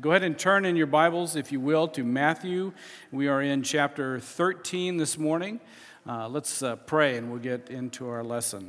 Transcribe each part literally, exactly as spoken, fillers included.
go ahead and turn in your Bibles, if you will, to Matthew. We are in chapter thirteen this morning. Uh, let's uh, pray and we'll get into our lesson.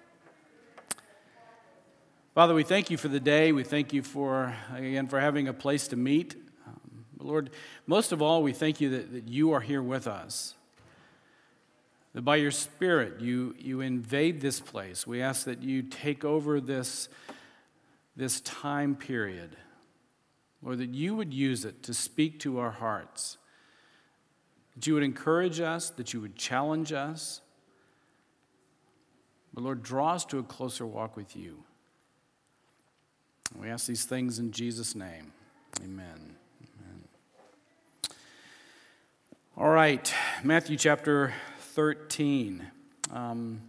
Father, we thank you for the day. We thank you for, again, for having a place to meet. Um, Lord, most of all, we thank you that, that you are here with us. That by your Spirit, you, you invade this place. We ask that you take over this, this time period. Lord, that you would use it to speak to our hearts. That you would encourage us, that you would challenge us. But Lord, draw us to a closer walk with you. We ask these things in Jesus' name. Amen. Amen. All right, Matthew chapter thirteen. Um,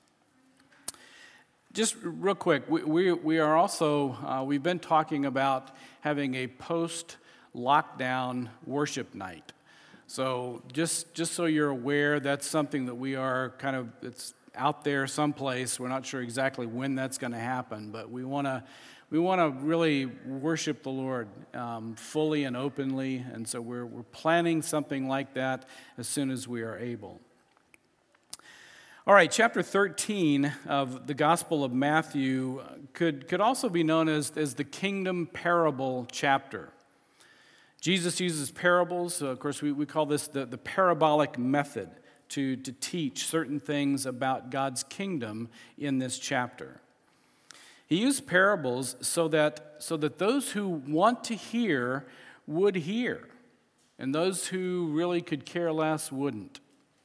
just real quick, we, we, we are also, uh, we've been talking about having a post-lockdown worship night. So just, just so you're aware, that's something that we are kind of, it's out there someplace. We're not sure exactly when that's going to happen, but we want to we want to really worship the Lord um, fully and openly, and so we're we're planning something like that as soon as we are able. All right, chapter thirteen of the Gospel of Matthew could, could also be known as, as the kingdom parable chapter. Jesus uses parables. Uh, of course, we, we call this the, the parabolic method to, to teach certain things about God's kingdom in this chapter. He used parables so that, so that those who want to hear would hear, and those who really could care less wouldn't.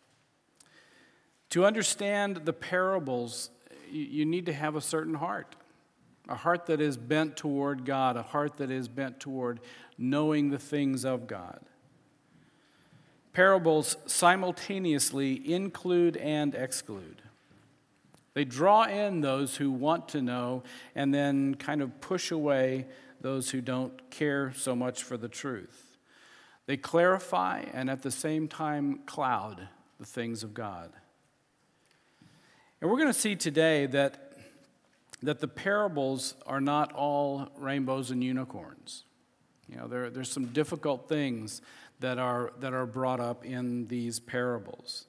To understand the parables, you need to have a certain heart, a heart that is bent toward God, a heart that is bent toward knowing the things of God. Parables simultaneously include and exclude. They draw in those who want to know and then kind of push away those who don't care so much for the truth. They clarify and at the same time cloud the things of God. And we're going to see today that, that the parables are not all rainbows and unicorns. You know, there, there's some difficult things that are, that are brought up in these parables.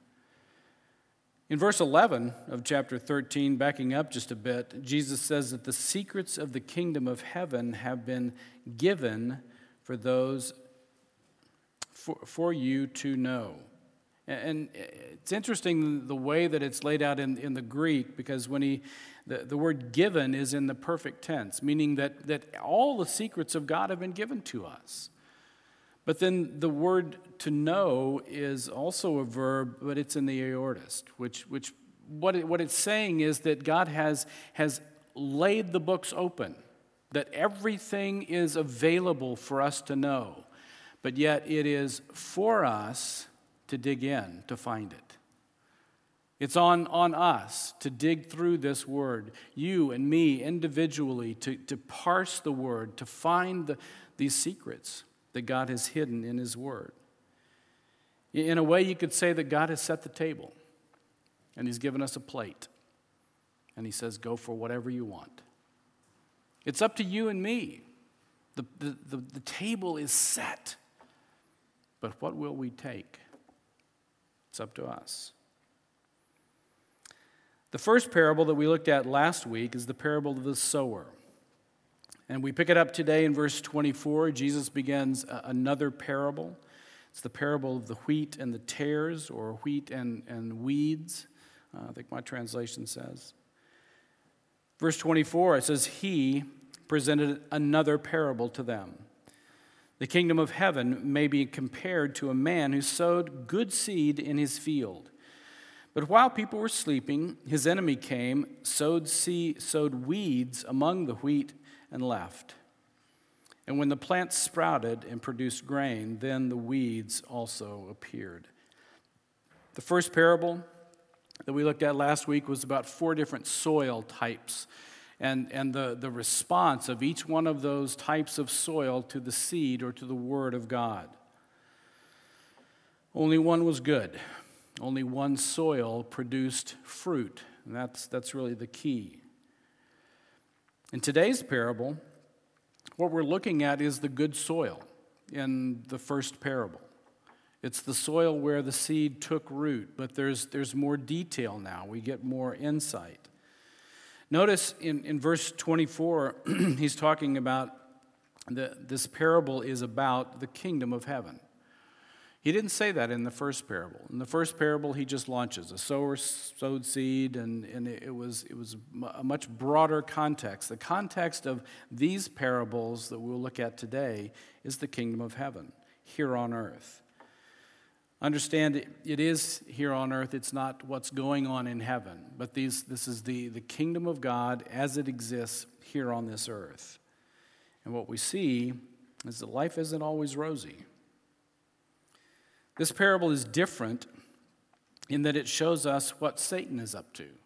In verse eleven of chapter thirteen, backing up just a bit, Jesus says that the secrets of the kingdom of heaven have been given for those, for, for you to know. And it's interesting the way that it's laid out in, in the Greek, because when he, the, the word given is in the perfect tense, meaning that, that all the secrets of God have been given to us. But then the word to know is also a verb, but it's in the aorist, which, which what, it, what it's saying is that God has, has laid the books open, that everything is available for us to know, but yet it is for us to dig in, to find it. It's on, on us to dig through this word, you and me individually, to, to parse the word, to find the, these secrets that God has hidden in his word. In a way, you could say that God has set the table, and he's given us a plate, and he says, go for whatever you want. It's up to you and me. The, the, the, the table is set, but what will we take? It's up to us. The first parable that we looked at last week is the parable of the sower. And we pick it up today in verse twenty-four. Jesus begins another parable. It's the parable of the wheat and the tares, or wheat and, and weeds, uh, I think my translation says. Verse twenty-four, it says, he presented another parable to them. The kingdom of heaven may be compared to a man who sowed good seed in his field. But while people were sleeping, his enemy came, sowed seed, sowed weeds among the wheat, and left. And when the plants sprouted and produced grain, then the weeds also appeared. The first parable that we looked at last week was about four different soil types, and, and the, the response of each one of those types of soil to the seed or to the word of God. Only one was good. Only one soil produced fruit, and that's, that's really the key. In today's parable, What we're looking at is the good soil in the first parable. It's the soil where the seed took root, but there's, there's more detail now. We get more insight. Notice in, in verse twenty-four, he's talking about the, this parable is about the kingdom of heaven. He didn't say that in the first parable. In the first parable, he just launches. A sower sowed seed, and, and it was, it was a much broader context. The context of these parables that we'll look at today is the kingdom of heaven here on earth. Understand, it, it is here on earth. It's not what's going on in heaven. But these, this is the, the kingdom of God as it exists here on this earth. And what we see is that life isn't always rosy. This parable is different in that it shows us what Satan is up to.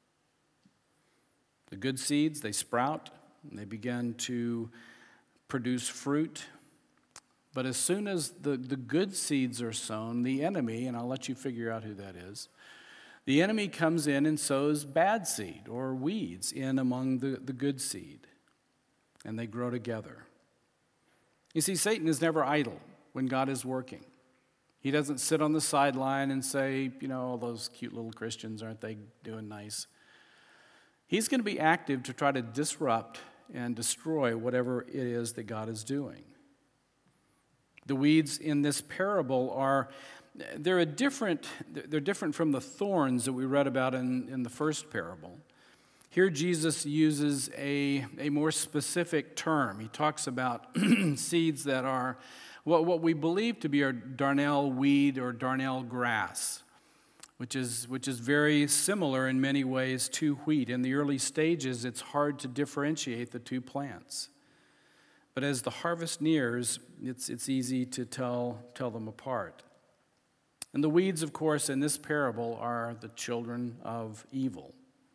The good seeds, they sprout, and they begin to produce fruit. But as soon as the, the good seeds are sown, the enemy, and I'll let you figure out who that is, the enemy comes in and sows bad seed or weeds in among the, the good seed, and they grow together. You see, Satan is never idle when God is working. He doesn't sit on the sideline and say, you know, all those cute little Christians, aren't they doing nice? He's going to be active to try to disrupt and destroy whatever it is that God is doing. The weeds in this parable are, they're a different, they're different from the thorns that we read about in, in the first parable. Here Jesus uses a, a more specific term. He talks about seeds that are what, what we believe to be our darnel weed or darnel grass, which is, which is very similar in many ways to wheat. In the early stages, it's hard to differentiate the two plants. But as the harvest nears, it's, it's easy to tell, tell them apart. And the weeds, of course, in this parable are the children of evil.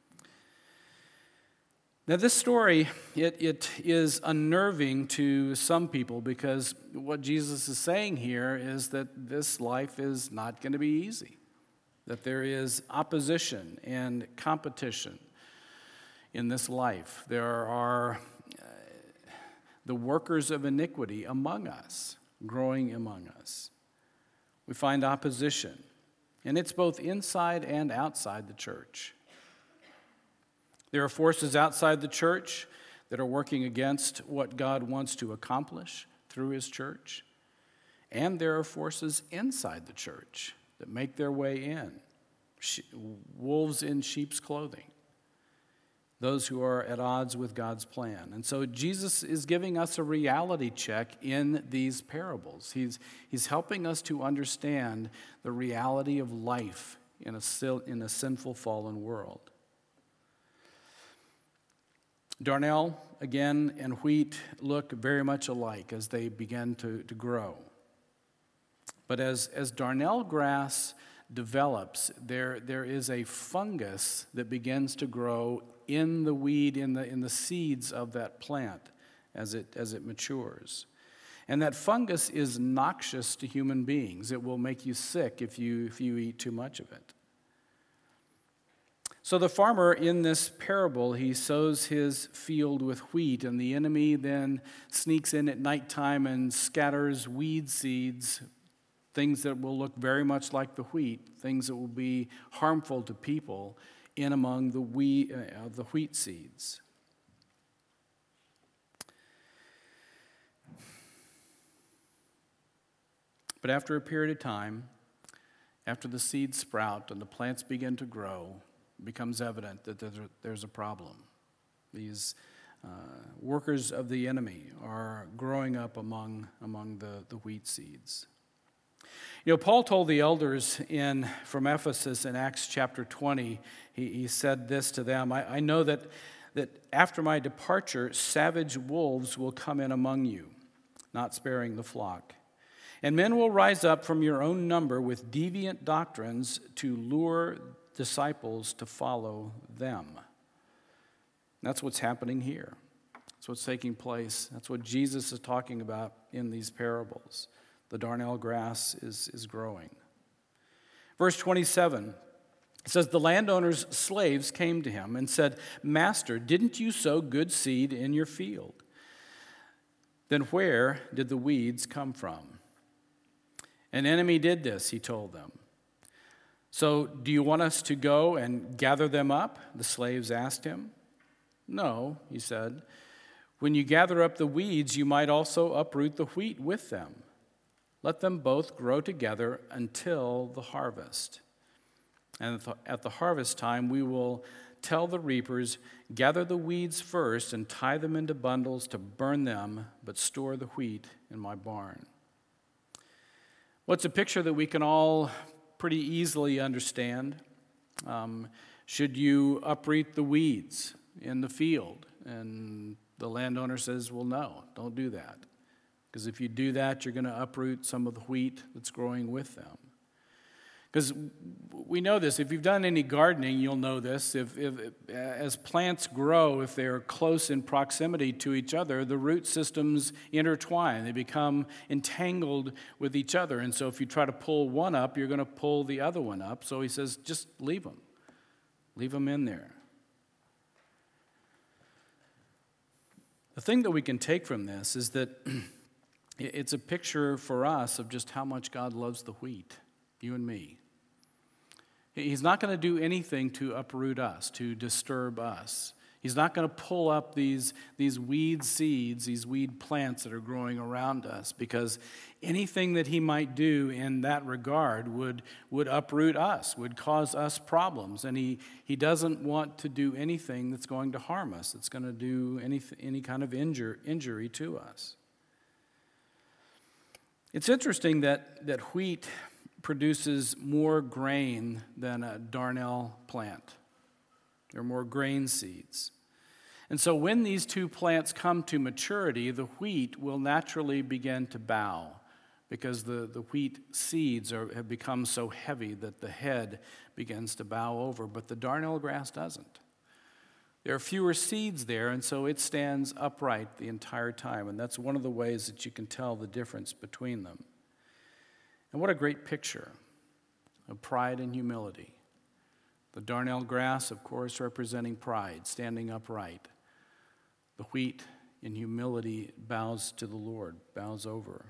Now, this story, it, it is unnerving to some people because what Jesus is saying here is that this life is not going to be easy, that there is opposition and competition in this life. There are uh, the workers of iniquity among us, growing among us. We find opposition, and it's both inside and outside the church. There are forces outside the church that are working against what God wants to accomplish through his church. And there are forces inside the church that make their way in. She- wolves in sheep's clothing. Those who are at odds with God's plan. And so Jesus is giving us a reality check in these parables. He's, he's helping us to understand the reality of life in a, in a sinful, fallen world. Darnel, again, and wheat look very much alike as they begin to, to grow. But as, as darnel grass develops, there, there is a fungus that begins to grow in the weed, in the, in the seeds of that plant as it, as it matures. And that fungus is noxious to human beings. It will make you sick if you, if you eat too much of it. So the farmer in this parable, he sows his field with wheat, and the enemy then sneaks in at nighttime and scatters weed seeds, things that will look very much like the wheat, things that will be harmful to people, in among the wheat, uh, the wheat seeds. But after a period of time, after the seeds sprout and the plants begin to grow, it becomes evident that there's a problem. These uh, workers of the enemy are growing up among, among the, the wheat seeds. You know, Paul told the elders in from Ephesus in Acts chapter twenty, he, he said this to them, I, I know that, that after my departure, savage wolves will come in among you, not sparing the flock. And men will rise up from your own number with deviant doctrines to lure disciples to follow them. That's what's happening here. That's what's taking place. That's what Jesus is talking about in these parables. The darnel grass is, is growing. Verse twenty-seven, it says, the landowner's slaves came to him and said, Master, didn't you sow good seed in your field? Then where did the weeds come from? An enemy did this, he told them. So do you want us to go and gather them up? The slaves asked him. No, he said. When you gather up the weeds, you might also uproot the wheat with them. Let them both grow together until the harvest. And at the harvest time, we will tell the reapers, gather the weeds first and tie them into bundles to burn them, but store the wheat in my barn. Well, it's a picture that we can all pretty easily understand. Um, should you uproot the weeds in the field? And the landowner says, well, no, don't do that. Because if you do that, you're going to uproot some of the wheat that's growing with them. Because we know this. If you've done any gardening, you'll know this. If, if, as plants grow, if they're close in proximity to each other, the root systems intertwine. They become entangled with each other. And so if you try to pull one up, you're going to pull the other one up. So he says, just leave them. Leave them in there. The thing that we can take from this is that it's a picture for us of just how much God loves the wheat, you and me. He's not going to do anything to uproot us, to disturb us. He's not going to pull up these, these weed seeds, these weed plants that are growing around us, because anything that he might do in that regard would, would uproot us, would cause us problems. And he, he doesn't want to do anything that's going to harm us, that's going to do any, any kind of injure, injury to us. It's interesting that, that wheat produces more grain than a darnel plant. There are more grain seeds. And so when these two plants come to maturity, the wheat will naturally begin to bow because the, the wheat seeds are, have become so heavy that the head begins to bow over, but the darnel grass doesn't. There are fewer seeds there, and so it stands upright the entire time, and that's one of the ways that you can tell the difference between them. And what a great picture of pride and humility. The darnel grass, of course, representing pride, standing upright. The wheat, in humility, bows to the Lord, bows over.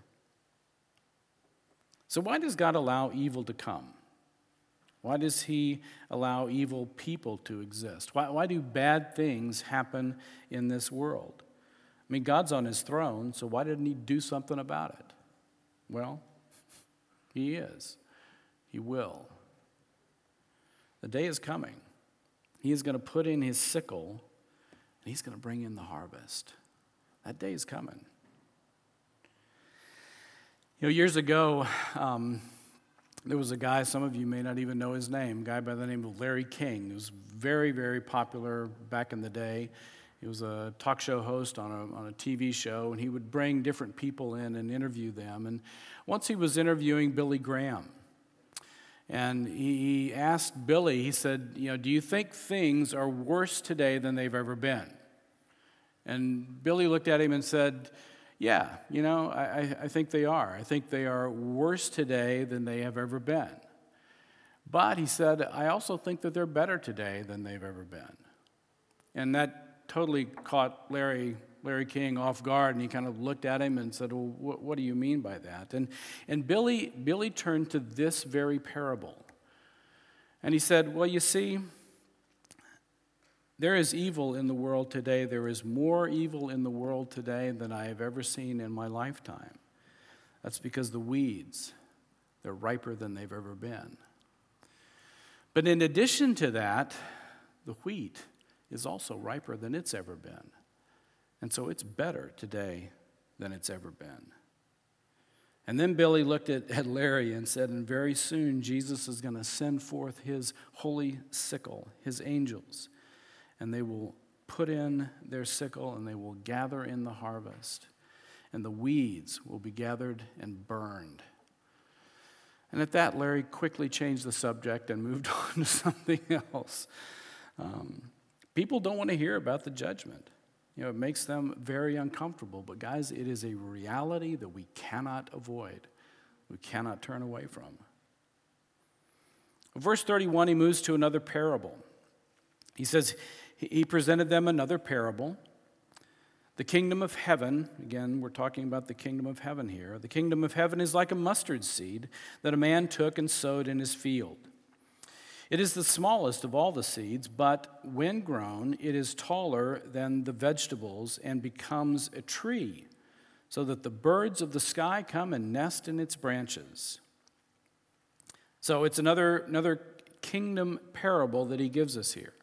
So why does God allow evil to come? Why does he allow evil people to exist? Why, why do bad things happen in this world? I mean, God's on his throne, so why didn't he do something about it? Well, he is. He will. The day is coming. He is going to put in his sickle, and he's going to bring in the harvest. That day is coming. You know, years ago, um, there was a guy, some of you may not even know his name, a guy by the name of Larry King. He was very, very popular back in the day. He was a talk show host on a, on a T V show, and he would bring different people in and interview them. And once he was interviewing Billy Graham. And he asked Billy, he said, you know, do you think things are worse today than they've ever been? And Billy looked at him and said, yeah, you know, I, I think they are. I think they are worse today than they have ever been. But he said, I also think that they're better today than they've ever been. And that totally caught Larry Larry King off guard, and he kind of looked at him and said, well, what, what do you mean by that? And, and Billy, Billy turned to this very parable. And he said, well, you see, there is evil in the world today. There is more evil in the world today than I have ever seen in my lifetime. That's because the weeds, they're riper than they've ever been. But in addition to that, the wheat is also riper than it's ever been. And so it's better today than it's ever been. And then Billy looked at, at Larry and said, and very soon Jesus is going to send forth his holy sickle, his angels, and they will put in their sickle and they will gather in the harvest, and the weeds will be gathered and burned. And at that, Larry quickly changed the subject and moved on to something else. Um, people don't want to hear about the judgment. You know, it makes them very uncomfortable. But guys, it is a reality that we cannot avoid. We cannot turn away from. Verse thirty-one, he moves to another parable. He says, he presented them another parable. The kingdom of heaven, again, we're talking about the kingdom of heaven here. The kingdom of heaven is like a mustard seed that a man took and sowed in his field. It is the smallest of all the seeds, but when grown, it is taller than the vegetables and becomes a tree, so that the birds of the sky come and nest in its branches. So it's another, another kingdom parable that he gives us here.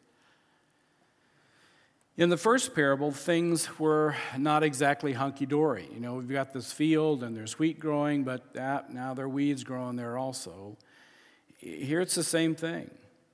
In the first parable, things were not exactly hunky-dory. You know, we've got this field and there's wheat growing, but that, now there are weeds growing there also. Here it's the same thing.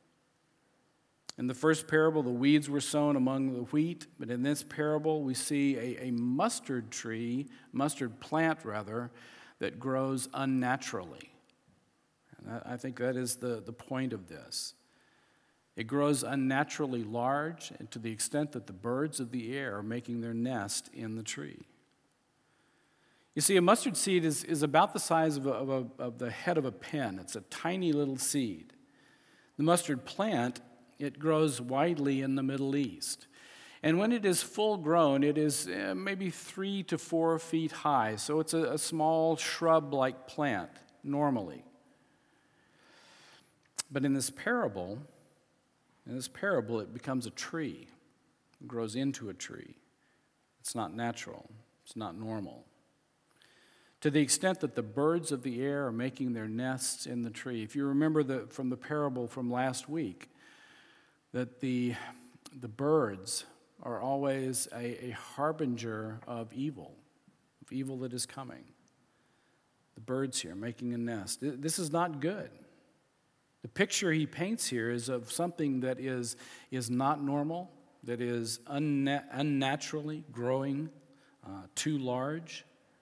In the first parable, the weeds were sown among the wheat, but in this parable, we see a, a mustard tree, mustard plant rather, that grows unnaturally. And I think that is the, the point of this. It grows unnaturally large, and to the extent that the birds of the air are making their nest in the tree. You see, a mustard seed is, is about the size of, a, of, a, of the head of a pin. It's a tiny little seed. The mustard plant, it grows widely in the Middle East. And when it is full grown, it is uh, maybe three to four feet high. So it's a, a small shrub-like plant, normally. But in this parable, in this parable, it becomes a tree. It grows into a tree. It's not natural. It's not normal. To the extent that the birds of the air are making their nests in the tree. If you remember the, from the parable from last week, that the, the birds are always a, a harbinger of evil, of evil that is coming. The birds here making a nest. This is not good. The picture he paints here is of something that is, is not normal, that is unna- unnaturally growing uh, too large.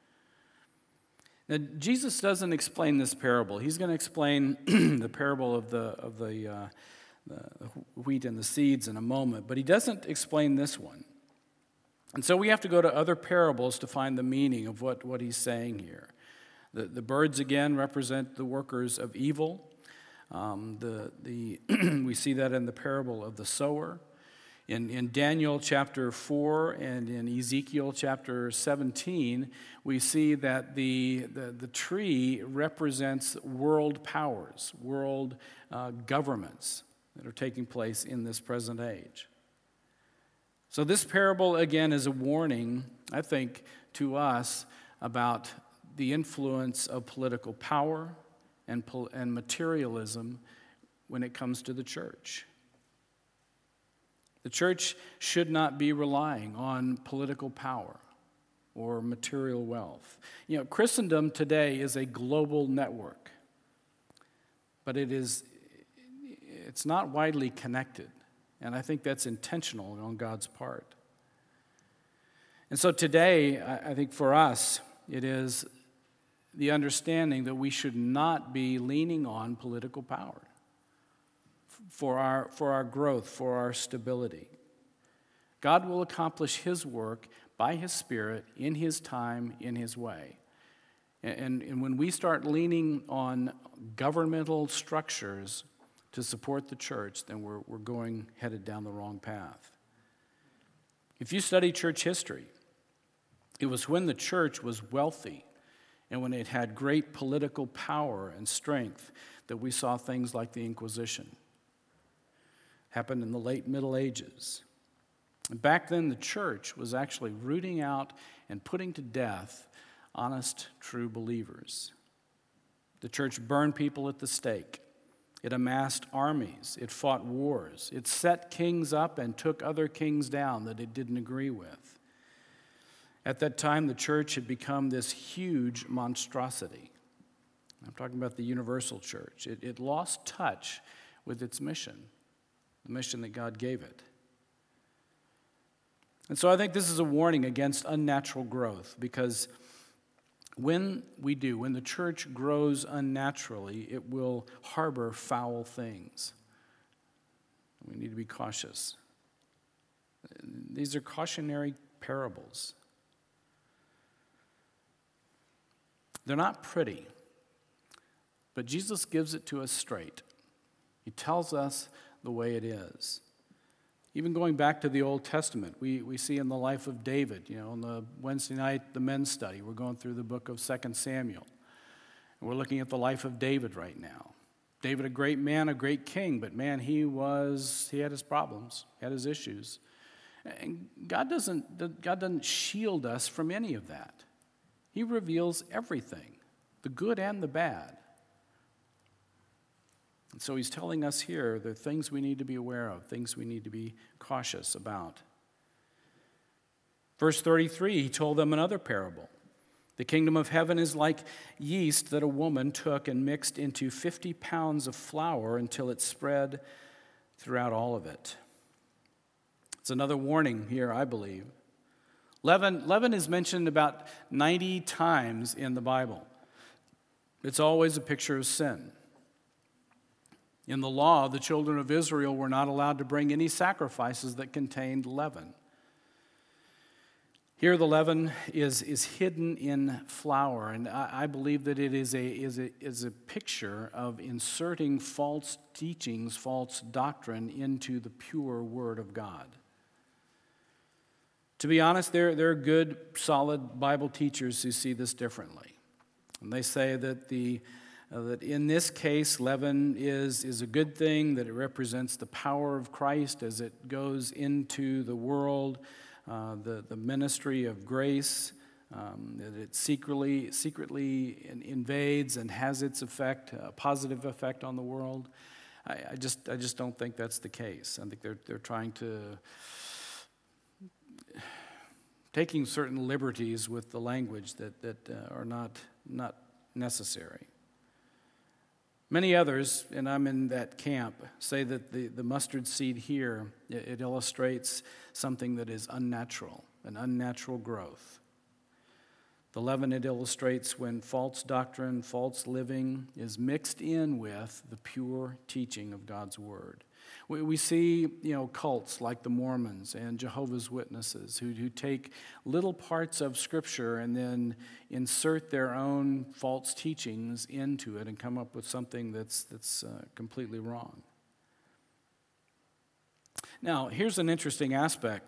Now, Jesus doesn't explain this parable. He's going to explain the parable of the, of the, uh, the wheat and the seeds in a moment, but he doesn't explain this one. And so we have to go to other parables to find the meaning of what, what he's saying here. The, the birds, again, represent the workers of evil. Um, the, the we see that in the parable of the sower. In, in Daniel chapter four and in Ezekiel chapter seventeen, we see that the, the, the tree represents world powers, world uh, governments that are taking place in this present age. So this parable, again, is a warning, I think, to us about the influence of political power and, and materialism when it comes to the church. The church should not be relying on political power or material wealth. You know, Christendom today is a global network, but it is, it's not widely connected, and I think that's intentional on God's part. And so today, I think for us, it is the understanding that we should not be leaning on political power for our, for our growth, for our stability. God will accomplish his work by his Spirit, in his time, in his way. And, and when we start leaning on governmental structures to support the church, then we're, we're going headed down the wrong path. If you study church history, it was when the church was wealthy and when it had great political power and strength that we saw things like the Inquisition. Happened in the late Middle Ages. And back then, the church was actually rooting out and putting to death honest, true believers. The church burned people at the stake. It amassed armies. It fought wars. It set kings up and took other kings down that it didn't agree with. At that time, the church had become this huge monstrosity. I'm talking about the universal church. It, it lost touch with its mission, the mission that God gave it. And so I think this is a warning against unnatural growth, because when we do, when the church grows unnaturally, it will harbor foul things. We need to be cautious. These are cautionary parables. They're not pretty, but Jesus gives it to us straight. He tells us the way it is. Even going back to the Old Testament, we, we see in the life of David, you know, on the Wednesday night, the men's study, we're going through the book of Second Samuel. And we're looking at the life of David right now. David, a great man, a great king, but man, he was, he had his problems, he had his issues. And God doesn't, God doesn't shield us from any of that. He reveals everything, the good and the bad. And so he's telling us here there are things we need to be aware of, things we need to be cautious about. Verse thirty-three, he told them another parable. The kingdom of heaven is like yeast that a woman took and mixed into fifty pounds of flour until it spread throughout all of it. It's another warning here, I believe. Leaven, leaven is mentioned about ninety times in the Bible. It's always a picture of sin. In the law, the children of Israel were not allowed to bring any sacrifices that contained leaven. Here the leaven is, is hidden in flour, and I, I believe that it is a, is, a, is a picture of inserting false teachings, false doctrine into the pure Word of God. To be honest, there, there are good, solid Bible teachers who see this differently. And they say that the Uh, that in this case, leaven is, is a good thing, that it represents the power of Christ as it goes into the world, uh, the, the ministry of grace, um, that it secretly, secretly invades and has its effect, a positive effect on the world. I, I just I just don't think that's the case. I think they're, they're trying to, taking certain liberties with the language that, that uh, are not, not necessary. Many others, and I'm in that camp, say that the, the mustard seed here, it, it illustrates something that is unnatural, an unnatural growth. The leaven, it illustrates when false doctrine, false living is mixed in with the pure teaching of God's Word. We, we see, you know, cults like the Mormons and Jehovah's Witnesses who, who take little parts of Scripture and then insert their own false teachings into it and come up with something that's, that's uh, completely wrong. Now, here's an interesting aspect.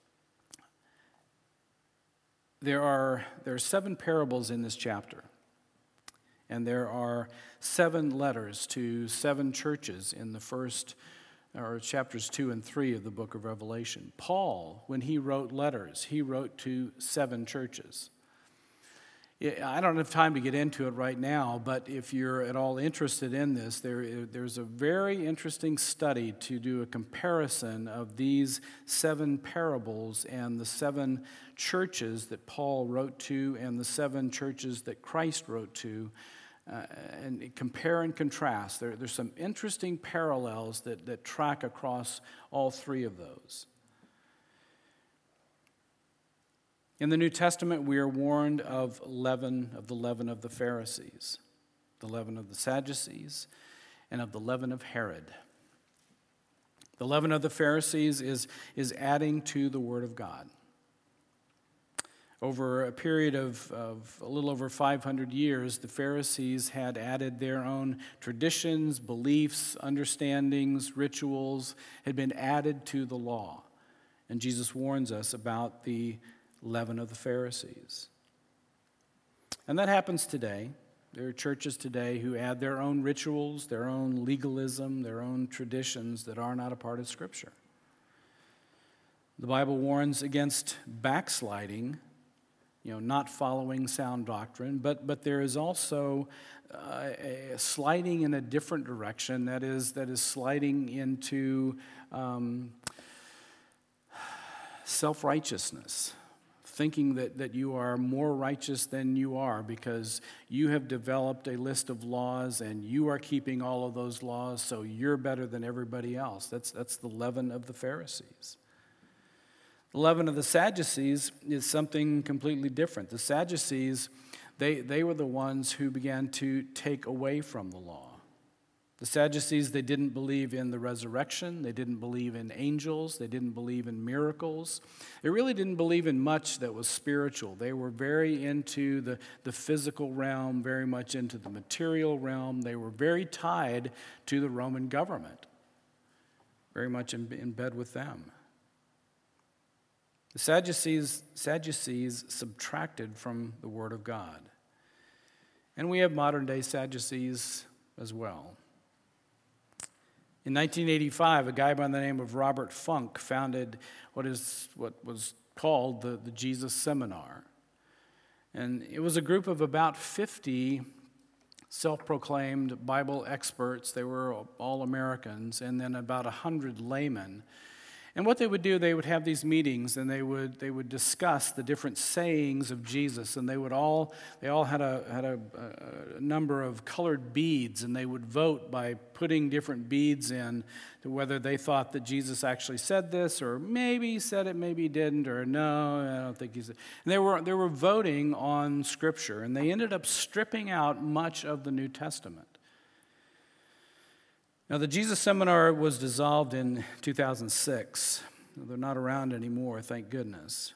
There are, there are seven parables in this chapter, and there are seven letters to seven churches in the first, or chapters two and three of the book of Revelation. Paul, when he wrote letters, he wrote to seven churches. I don't have time to get into it right now, but if you're at all interested in this, there, there's a very interesting study to do a comparison of these seven parables and the seven churches that Paul wrote to and the seven churches that Christ wrote to, uh, and compare and contrast. There, there's some interesting parallels that, that track across all three of those. In the New Testament, we are warned of leaven, of the leaven of the Pharisees, the leaven of the Sadducees, and of the leaven of Herod. The leaven of the Pharisees is, is adding to the Word of God. Over a period of, of a little over five hundred years, the Pharisees had added their own traditions, beliefs, understandings, rituals, had been added to the law. And Jesus warns us about the leaven of the Pharisees. And that happens today. There are churches today who add their own rituals, their own legalism, their own traditions that are not a part of Scripture. The Bible warns against backsliding, you know, not following sound doctrine, but but there is also uh, a sliding in a different direction, that is, that is sliding into um, self-righteousness. Thinking that, that you are more righteous than you are because you have developed a list of laws and you are keeping all of those laws, so you're better than everybody else. That's, that's the leaven of the Pharisees. The leaven of the Sadducees is something completely different. The Sadducees, they, they were the ones who began to take away from the law. The Sadducees, they didn't believe in the resurrection. They didn't believe in angels. They didn't believe in miracles. They really didn't believe in much that was spiritual. They were very into the, the physical realm, very much into the material realm. They were very tied to the Roman government. very much in, in bed with them. The Sadducees, Sadducees subtracted from the Word of God. And we have modern-day Sadducees as well. In nineteen eighty-five, a guy by the name of Robert Funk founded what is what was called the, the Jesus Seminar. And it was a group of about fifty self-proclaimed Bible experts. They were all Americans, and then about one hundred laymen. And what they would do, they would have these meetings, and they would they would discuss the different sayings of Jesus, and they would all they all had a had a, a number of colored beads, and they would vote by putting different beads in to whether they thought that Jesus actually said this, or maybe he said it, maybe he didn't, or no, I don't think he said. And they were they were voting on Scripture, and they ended up stripping out much of the New Testament. Now, the Jesus Seminar was dissolved in two thousand six. They're not around anymore, thank goodness.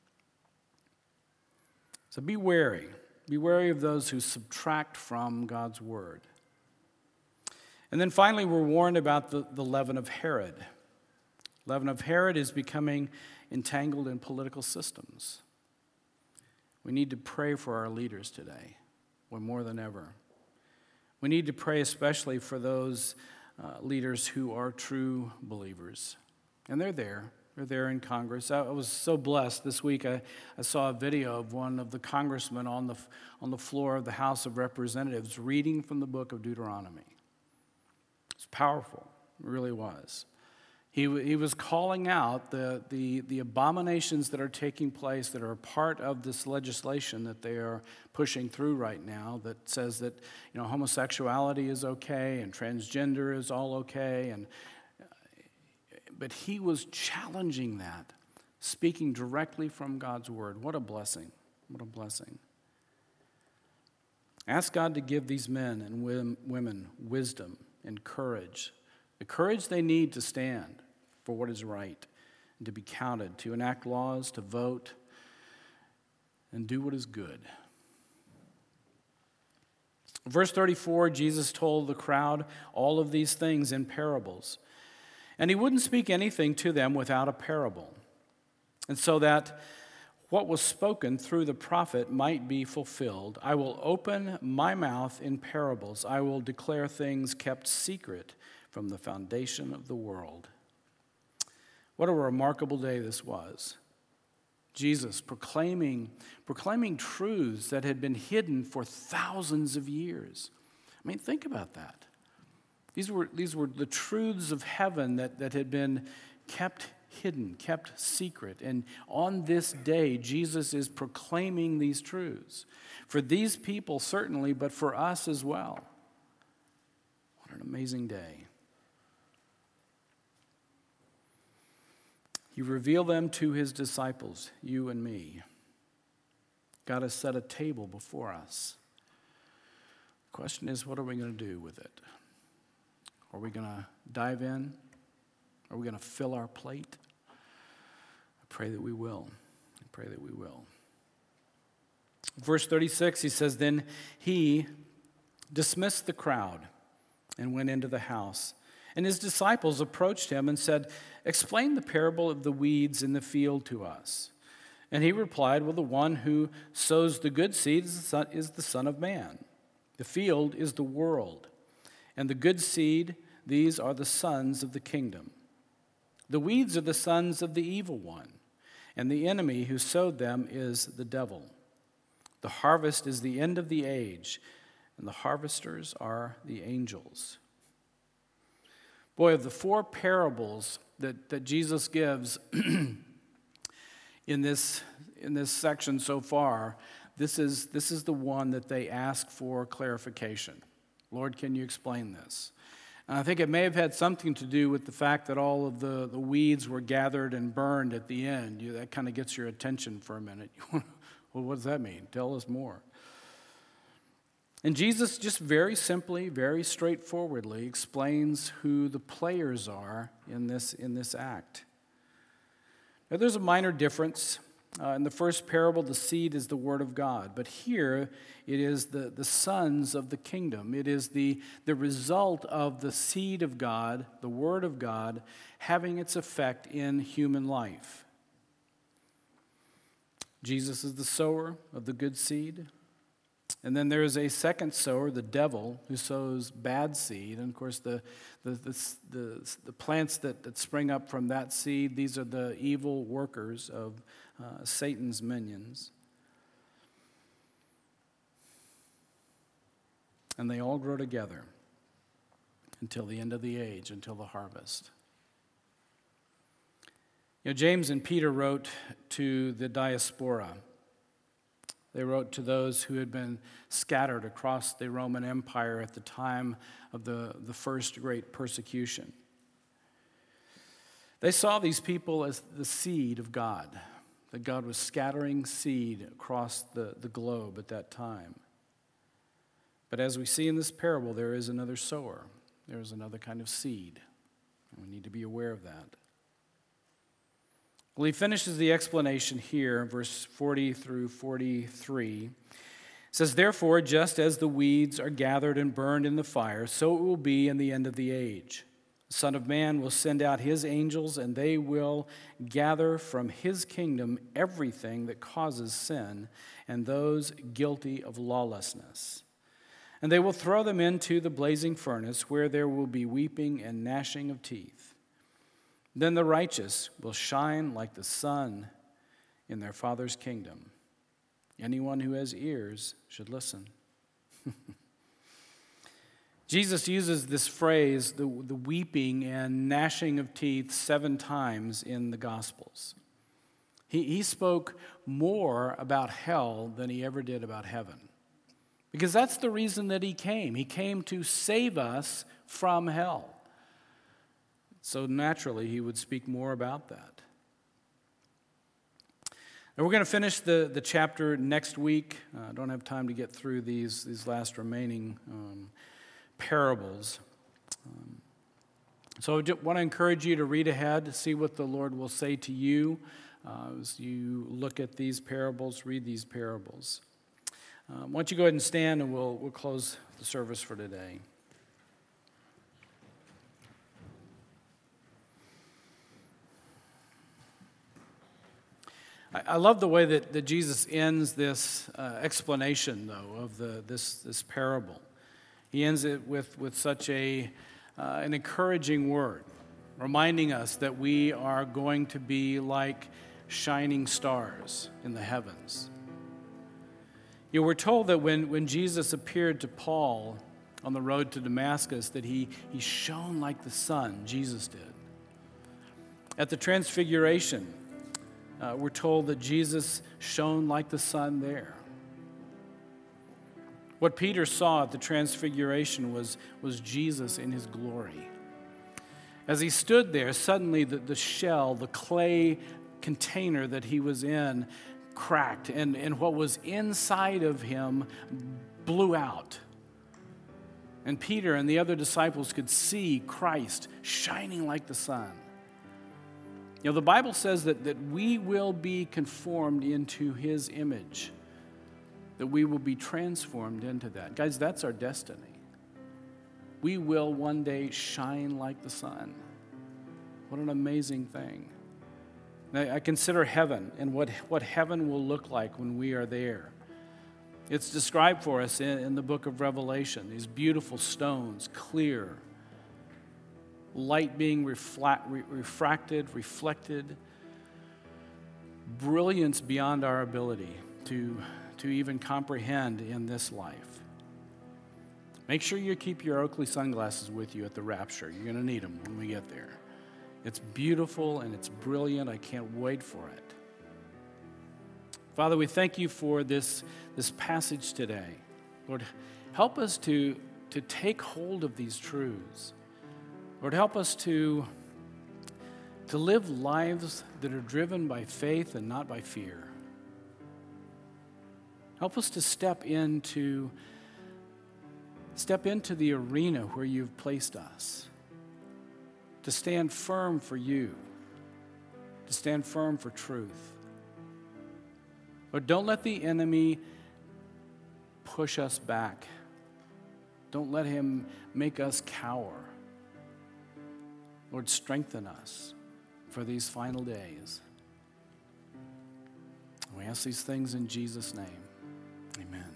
So be wary. Be wary of those who subtract from God's word. And then finally, we're warned about the, the leaven of Herod. Leaven of Herod is becoming entangled in political systems. We need to pray for our leaders today, or more than ever. We need to pray especially for those Uh, leaders who are true believers. And they're there. They're there in Congress. I was so blessed. This week I, I saw a video of one of the congressmen on the, on the floor of the House of Representatives reading from the book of Deuteronomy. It's powerful. It really was. He, he was calling out the, the, the abominations that are taking place that are a part of this legislation that they are pushing through right now that says that, you know, homosexuality is okay and transgender is all okay. And, but he was challenging that, speaking directly from God's word. What a blessing. What a blessing. Ask God to give these men and women wisdom and courage, the courage they need to stand for what is right, and to be counted, to enact laws, to vote, and do what is good. Verse thirty-four, Jesus told the crowd all of these things in parables. And he wouldn't speak anything to them without a parable. And so that what was spoken through the prophet might be fulfilled, I will open my mouth in parables. I will declare things kept secret from the foundation of the world. What a remarkable day this was. Jesus proclaiming, proclaiming truths that had been hidden for thousands of years. I mean, think about that. These were, these were the truths of heaven that, that had been kept hidden, kept secret. And on this day, Jesus is proclaiming these truths. For these people, certainly, but for us as well. What an amazing day. He revealed them to his disciples, you and me. God has set a table before us. The question is, what are we going to do with it? Are we going to dive in? Are we going to fill our plate? I pray that we will. I pray that we will. Verse thirty-six, he says, then he dismissed the crowd and went into the house. And his disciples approached him and said, explain the parable of the weeds in the field to us. And he replied, well, the one who sows the good seed is the son, is the Son of Man. The field is the world. And the good seed, these are the sons of the kingdom. The weeds are the sons of the evil one. And the enemy who sowed them is the devil. The harvest is the end of the age, and the harvesters are the angels. Boy, of the four parables that, that Jesus gives in this in this section so far, this is this is the one that they ask for clarification. Lord, can you explain this? And I think it may have had something to do with the fact that all of the, the weeds were gathered and burned at the end. You, that kind of gets your attention for a minute. Well, what does that mean? Tell us more. And Jesus just very simply, very straightforwardly explains who the players are in this, in this act. Now, there's a minor difference Uh, in the first parable, the seed is the word of God. But here, it is the, the sons of the kingdom. It is the, the result of the seed of God, the word of God, having its effect in human life. Jesus is the sower of the good seed. And then there is a second sower, the devil, who sows bad seed. And of course, the, the, the, the, the plants that, that spring up from that seed, these are the evil workers of uh, Satan's minions. And they all grow together until the end of the age, until the harvest. You know, James and Peter wrote to the diaspora. They wrote to those who had been scattered across the Roman Empire at the time of the, the first great persecution. They saw these people as the seed of God, that God was scattering seed across the, the globe at that time. But as we see in this parable, there is another sower. There is another kind of seed, and we need to be aware of that. Well, he finishes the explanation here, verse forty through forty-three. It says, "Therefore, just as the weeds are gathered and burned in the fire, so it will be in the end of the age. The Son of Man will send out his angels, and they will gather from his kingdom everything that causes sin and those guilty of lawlessness. And they will throw them into the blazing furnace, where there will be weeping and gnashing of teeth. Then the righteous will shine like the sun in their Father's kingdom. Anyone who has ears should listen." Jesus uses this phrase, the, the weeping and gnashing of teeth, seven times in the Gospels. He, he spoke more about hell than he ever did about heaven. Because that's the reason that he came. He came to save us from hell. So naturally, he would speak more about that. And we're going to finish the, the chapter next week. I uh, don't have time to get through these, these last remaining um, parables. Um, so I just want to encourage you to read ahead, see what the Lord will say to you uh, as you look at these parables, read these parables. Um, why don't you go ahead and stand, and we'll, we'll close the service for today. I love the way that, that Jesus ends this uh, explanation, though, of the this this parable. He ends it with, with such a uh, an encouraging word, reminding us that we are going to be like shining stars in the heavens. You know, we're told that when, when Jesus appeared to Paul on the road to Damascus, that he, he shone like the sun, Jesus did. At the Transfiguration, Uh, we're told that Jesus shone like the sun there. What Peter saw at the Transfiguration was, was Jesus in his glory. As he stood there, suddenly the, the shell, the clay container that he was in, cracked, and, and what was inside of him blew out. And Peter and the other disciples could see Christ shining like the sun. You know, the Bible says that, that we will be conformed into his image, that we will be transformed into that. Guys, that's our destiny. We will one day shine like the sun. What an amazing thing. I, I consider heaven and what, what heaven will look like when we are there. It's described for us in, in the book of Revelation, these beautiful stones, clear, light being refla- re- refracted, reflected, brilliance beyond our ability to, to even comprehend in this life. Make sure you keep your Oakley sunglasses with you at the rapture. You're going to need them when we get there. It's beautiful and it's brilliant. I can't wait for it. Father, we thank you for this, this passage today. Lord, help us to, to take hold of these truths. Lord, help us to, to live lives that are driven by faith and not by fear. Help us to step into, step into the arena where you've placed us, to stand firm for you, to stand firm for truth. Lord, don't let the enemy push us back. Don't let him make us cower. Lord, strengthen us for these final days. We ask these things in Jesus' name. Amen.